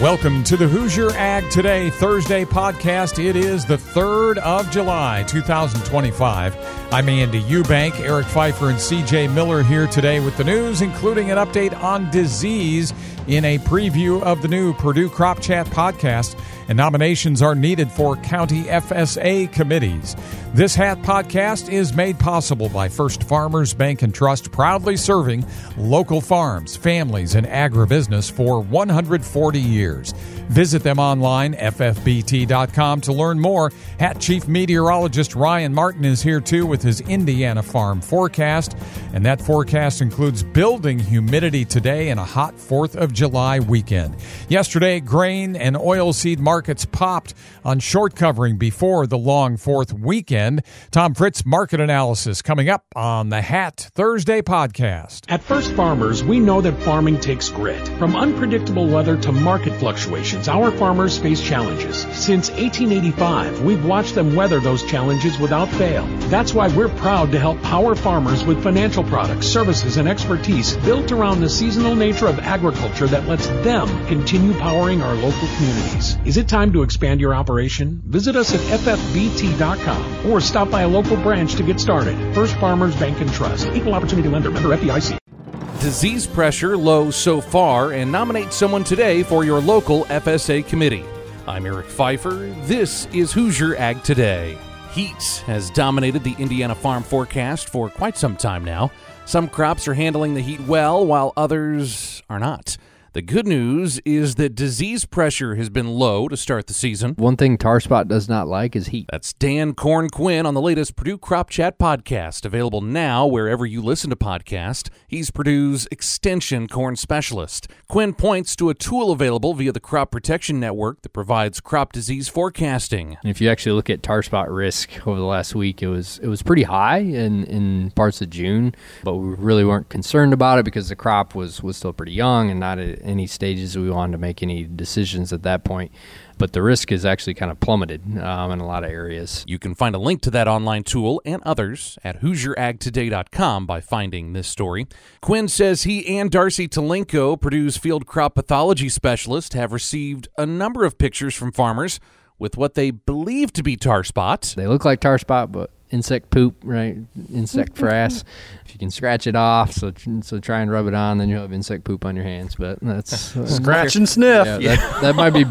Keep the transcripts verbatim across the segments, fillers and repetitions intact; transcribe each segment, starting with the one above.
Welcome to the Hoosier Ag Today Thursday podcast. It is the third of July, two thousand twenty-five. I'm Andy Eubank. Eric Pfeiffer and C J Miller here today with the news, including an update on disease in a preview of the new Purdue Crop Chat podcast. And nominations are needed for county F S A committees. This Hat podcast is made possible by First Farmers Bank and Trust, proudly serving local farms, families, and agribusiness for one hundred forty years. Visit them online, F F B T dot com, to learn more. Hat Chief Meteorologist Ryan Martin is here, too, with his Indiana Farm forecast. And that forecast includes building humidity today and a hot fourth of July weekend. Yesterday, grain and oilseed markets popped on short covering before the long fourth weekend. Tom Fritz market analysis coming up on the Hat Thursday podcast. At First Farmers, we know that farming takes grit. From unpredictable weather to market fluctuations, our farmers face challenges. Since eighteen eighty-five, we've watched them weather those challenges without fail. That's why we're proud to help power farmers with financial products, services, and expertise built around the seasonal nature of agriculture that lets them continue powering our local communities. Is it time to expand your operation? Visit us at F F B T dot com or stop by a local branch to get started. First Farmers Bank and Trust, Equal Opportunity Lender, member F D I C. Disease pressure low so far, and nominate someone today for your local F S A committee. I'm Eric Pfeiffer. This is Hoosier Ag Today. Heat has dominated the Indiana farm forecast for quite some time now. Some crops are handling the heat well, while others are not. The good news is that disease pressure has been low to start the season. One thing Tar Spot does not like is heat. That's Dan Corn Quinn on the latest Purdue Crop Chat podcast, available now wherever you listen to podcasts. He's Purdue's Extension Corn Specialist. Quinn points to a tool available via the Crop Protection Network that provides crop disease forecasting. If you actually look at Tar Spot risk over the last week, it was it was pretty high in, in parts of June, but we really weren't concerned about it because the crop was, was still pretty young and not at any stages we wanted to make any decisions at that point. But the risk is actually kind of plummeted um, in a lot of areas. You can find a link to that online tool and others at Hoosier Ag Today dot com by finding this story. Quinn says he and Darcy Talenko, Purdue's field crop pathology specialist, have received a number of pictures from farmers with what they believe to be tar spots. They look like tar spot, but insect poop, right? Insect frass. If you can scratch it off, so so try and rub it on, then you'll have insect poop on your hands. But that's uh, scratch and sniff. Yeah, yeah. That, that might be.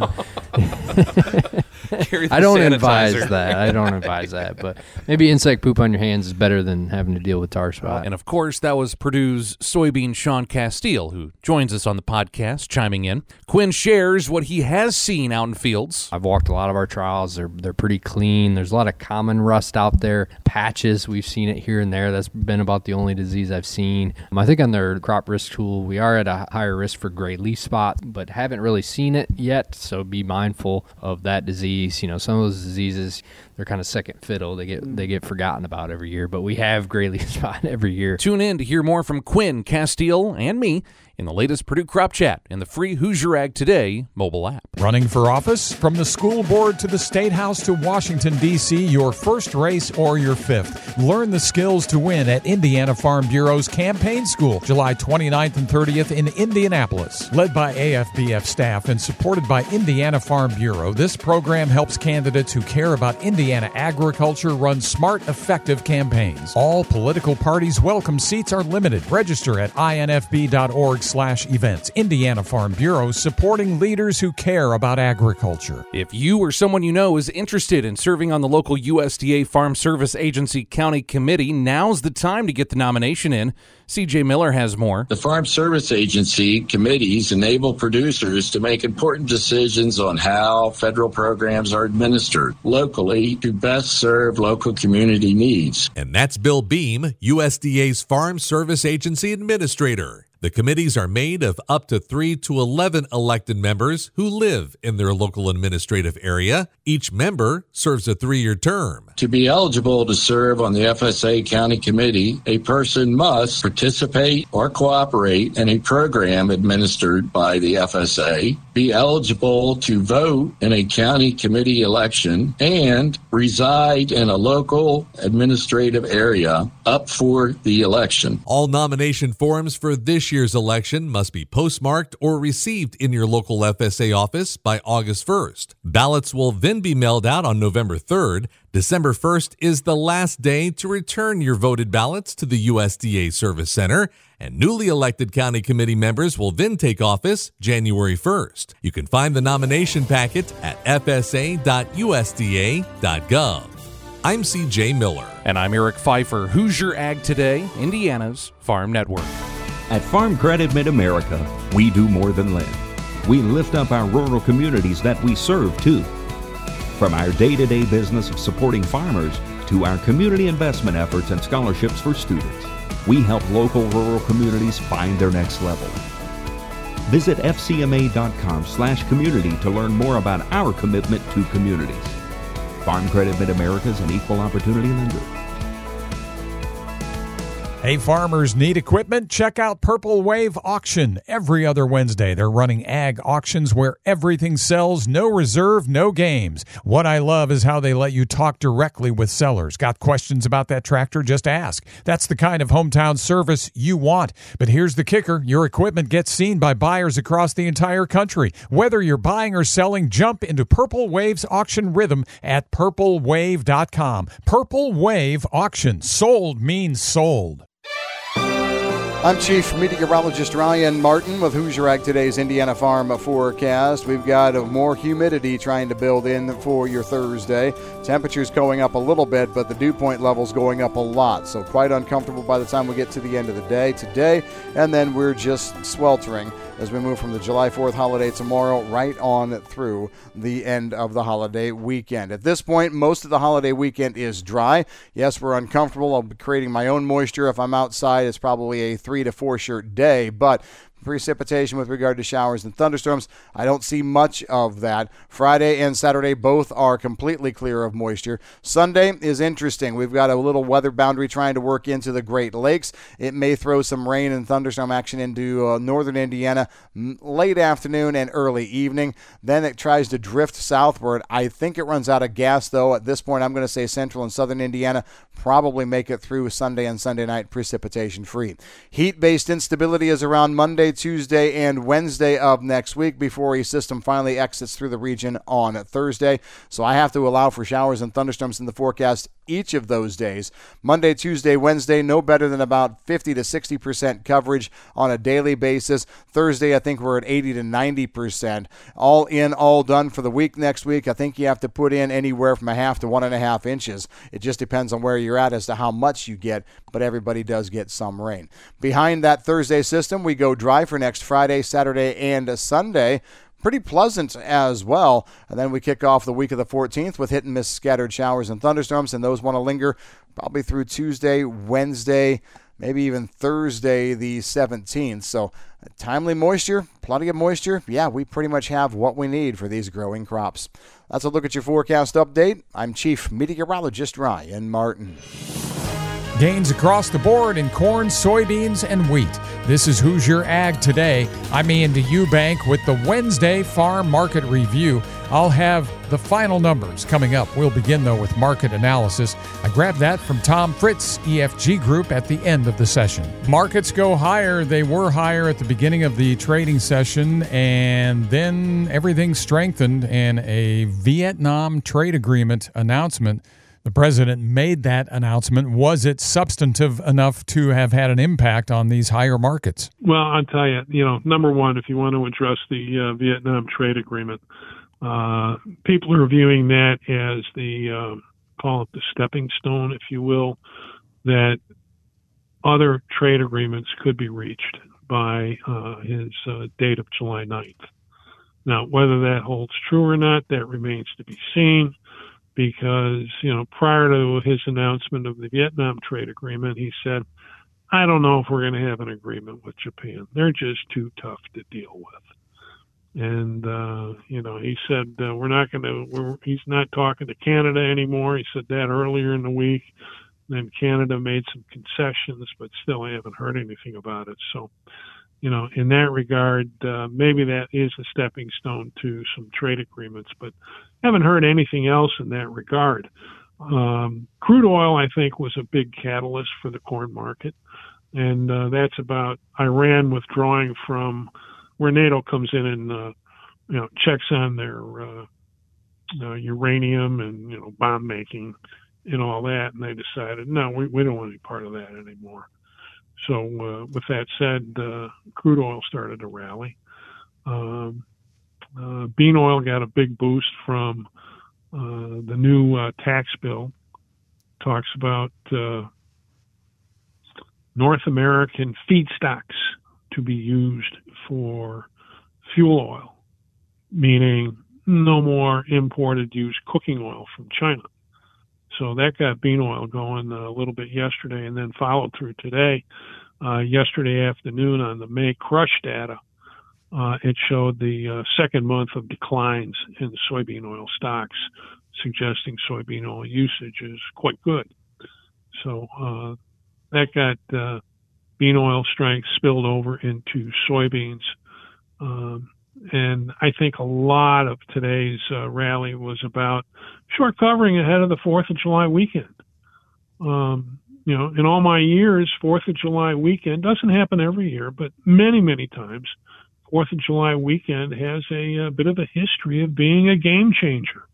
I don't sanitizer. advise that. I don't advise that. But maybe insect poop on your hands is better than having to deal with tar spot. And of course, that was Purdue's soybean Sean Castile, who joins us on the podcast, chiming in. Quinn shares what he has seen out in fields. I've walked a lot of our trials. They're they're pretty clean. There's a lot of common rust out there. Patches, we've seen it here and there. That's been about the only disease I've seen. Um, I think on their crop risk tool, we are at a higher risk for gray leaf spot, but haven't really seen it yet. So be mindful of that disease. You know, some of those diseases, they're kind of second fiddle. They get they get forgotten about every year, but we have gray leaf spot every year. Tune in to hear more from Quinn, Castile, and me in the latest Purdue Crop Chat and the free Hoosier Ag Today mobile app. Running for office? From the school board to the State House to Washington, D C, your first race or your fifth. Learn the skills to win at Indiana Farm Bureau's Campaign School, July twenty-ninth and thirtieth in Indianapolis. Led by A F B F staff and supported by Indiana Farm Bureau, this program helps candidates who care about Indiana agriculture run smart, effective campaigns. All political parties' welcome seats are limited. Register at I N F B dot org slash events. Indiana Farm Bureau, supporting leaders who care about agriculture. If you or someone you know is interested in serving on the local U S D A Farm Service Agency County Committee, now's the time to get the nomination in. C J Miller has more. The Farm Service Agency committees enable producers to make important decisions on how federal programs are administered locally to best serve local community needs. And that's Bill Beam, U S D A's Farm Service Agency Administrator. The committees are made of up to three to eleven elected members who live in their local administrative area. Each member serves a three-year term. To be eligible to serve on the F S A County Committee, a person must participate or cooperate in a program administered by the F S A, be eligible to vote in a county committee election, and reside in a local administrative area up for the election. All nomination forms for this year's election must be postmarked or received in your local F S A office by August first. Ballots will then be mailed out on November third. December first is the last day to return your voted ballots to the U S D A Service Center, and newly elected county committee members will then take office January first. You can find the nomination packet at f s a dot u s d a dot gov. I'm C J Miller. And I'm Eric Pfeiffer. Hoosier Ag Today, Indiana's Farm Network. At Farm Credit Mid-America, we do more than lend. We lift up our rural communities that we serve, too. From our day-to-day business of supporting farmers to our community investment efforts and scholarships for students, we help local rural communities find their next level. Visit f c m a dot com slash community to learn more about our commitment to communities. Farm Credit Mid-America is an equal opportunity lender. Hey, farmers need equipment? Check out Purple Wave Auction every other Wednesday. They're running ag auctions where everything sells, no reserve, no games. What I love is how they let you talk directly with sellers. Got questions about that tractor? Just ask. That's the kind of hometown service you want. But here's the kicker. Your equipment gets seen by buyers across the entire country. Whether you're buying or selling, jump into Purple Wave's auction rhythm at purple wave dot com. Purple Wave Auction. Sold means sold. I'm Chief Meteorologist Ryan Martin with Hoosier Ag Today's Indiana Farm Forecast. We've got more humidity trying to build in for your Thursday. Temperatures going up a little bit, but the dew point levels going up a lot. So quite uncomfortable by the time we get to the end of the day today. And then we're just sweltering as we move from the July fourth holiday tomorrow right on through the end of the holiday weekend. At this point, most of the holiday weekend is dry. Yes, we're uncomfortable. I'll be creating my own moisture if I'm outside. It's probably a three to four shirt day, but precipitation with regard to showers and thunderstorms, I don't see much of that. Friday and Saturday both are completely clear of moisture. Sunday is interesting. We've got a little weather boundary trying to work into the Great Lakes. It may throw some rain and thunderstorm action into uh, northern Indiana late afternoon and early evening. Then it tries to drift southward. I think it runs out of gas, though. At this point, I'm going to say central and southern Indiana probably make it through Sunday and Sunday night precipitation free. Heat-based instability is around Monday, Tuesday, and Wednesday of next week before a system finally exits through the region on Thursday. So I have to allow for showers and thunderstorms in the forecast each of those days. Monday, Tuesday, Wednesday, no better than about fifty to sixty percent coverage on a daily basis. Thursday, I think we're at eighty to ninety percent. All in, all done for the week next week. I think you have to put in anywhere from a half to one and a half inches. It just depends on where you're at as to how much you get, but everybody does get some rain. Behind that Thursday system, we go dry for next Friday, Saturday, and Sunday. Pretty pleasant as well. And then we kick off the week of the fourteenth with hit and miss scattered showers and thunderstorms, and those want to linger probably through Tuesday, Wednesday, maybe even Thursday the seventeenth. So timely moisture, plenty of moisture. Yeah, we pretty much have what we need for these growing crops. That's a look at your forecast update. I'm Chief Meteorologist Ryan Martin. Gains across the board in corn, soybeans, and wheat. This is Hoosier Ag Today. I'm Ian Eubank with the Wednesday Farm Market Review. I'll have the final numbers coming up. We'll begin, though, with market analysis. I grabbed that from Tom Fritz, E F G Group, at the end of the session. Markets go higher. They were higher at the beginning of the trading session, and then everything strengthened, and a Vietnam trade agreement announcement. The president made that announcement. Was it substantive enough to have had an impact on these higher markets? Well, I'll tell you, you know, number one, if you want to address the uh, Vietnam trade agreement, uh, people are viewing that as the, uh, call it the stepping stone, if you will, that other trade agreements could be reached by uh, his uh, date of July ninth. Now, whether that holds true or not, that remains to be seen. Because, you know, prior to his announcement of the Vietnam trade agreement, he said, I don't know if we're going to have an agreement with Japan. They're just too tough to deal with. And, uh, you know, he said, uh, we're not going to, we're, he's not talking to Canada anymore. He said that earlier in the week. Then Canada made some concessions, but still I haven't heard anything about it. So, you know, in that regard, uh, maybe that is a stepping stone to some trade agreements, but haven't heard anything else in that regard. Um, crude oil, I think, was a big catalyst for the corn market. and uh, that's about Iran withdrawing from where NATO comes in and uh, you know checks on their uh, uh, uranium and you know bomb making and all that, and they decided no, we, we don't want any part of that anymore. So uh, with that said, uh, crude oil started to rally. Um, uh, bean oil got a big boost from uh, the new uh, tax bill. Talks about uh, North American feedstocks to be used for fuel oil, meaning no more imported used cooking oil from China. So that got bean oil going a little bit yesterday and then followed through today. Uh, yesterday afternoon on the May crush data, uh, it showed the uh, second month of declines in soybean oil stocks, suggesting soybean oil usage is quite good. So uh, that got uh, bean oil strength spilled over into soybeans. Um, and I think a lot of today's uh, rally was about short covering ahead of the fourth of July weekend. Um, you know, in all my years, fourth of July weekend doesn't happen every year, but many, many times, fourth of July weekend has a, a bit of a history of being a game changer.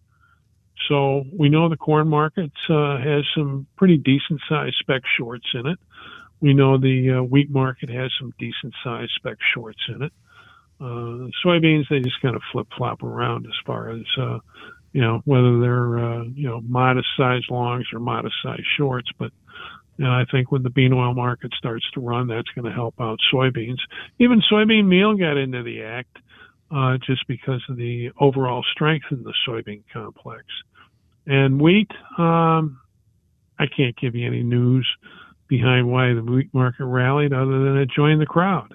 So we know the corn market uh, has some pretty decent-sized spec shorts in it. We know the uh, wheat market has some decent-sized spec shorts in it. Uh, soybeans, they just kind of flip-flop around as far as, uh, you know, whether they're, uh, you know, modest-sized longs or modest-sized shorts. But you know, I think when the bean oil market starts to run, that's going to help out soybeans. Even soybean meal got into the act uh, just because of the overall strength in the soybean complex. And wheat, um, I can't give you any news behind why the wheat market rallied other than it joined the crowd.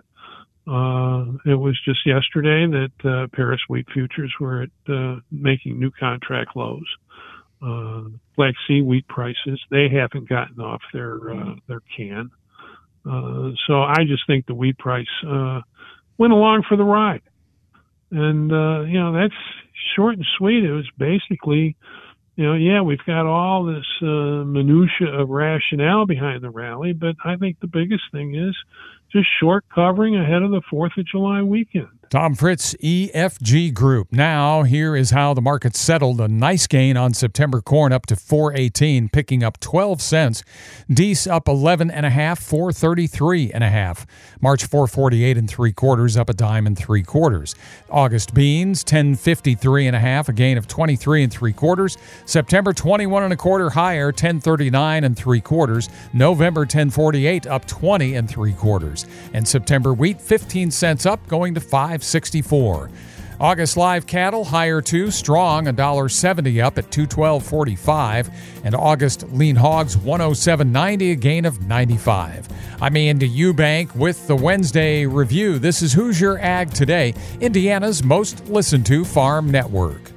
Uh, it was just yesterday that uh, Paris wheat futures were at, uh, making new contract lows. Uh, Black Sea wheat prices, they haven't gotten off their uh, their can. Uh, so I just think the wheat price uh, went along for the ride. And, uh, you know, that's short and sweet. It was basically, you know, yeah, we've got all this uh, minutia of rationale behind the rally, but I think the biggest thing is just short covering ahead of the fourth of July weekend. Tom Fritz, E F G Group. Now, here is how the market settled. A nice gain on September corn up to four eighteen, picking up twelve cents. Deese up eleven and a half, four thirty-three and a half. March four forty-eight and three quarters, up a dime and three quarters. August beans ten fifty-three and a half, a gain of twenty-three and three quarters. September twenty-one and a quarter higher, ten thirty-nine and three quarters. November ten forty-eight, up twenty and three quarters. And September wheat fifteen cents up, going to five sixty-four. August live cattle higher too, strong, one dollar seventy up at two twelve forty-five. And August lean hogs one oh seven ninety, a gain of ninety-five. I'm Andy Eubank with the Wednesday Review. This is Hoosier Ag Today, Indiana's most listened to farm network.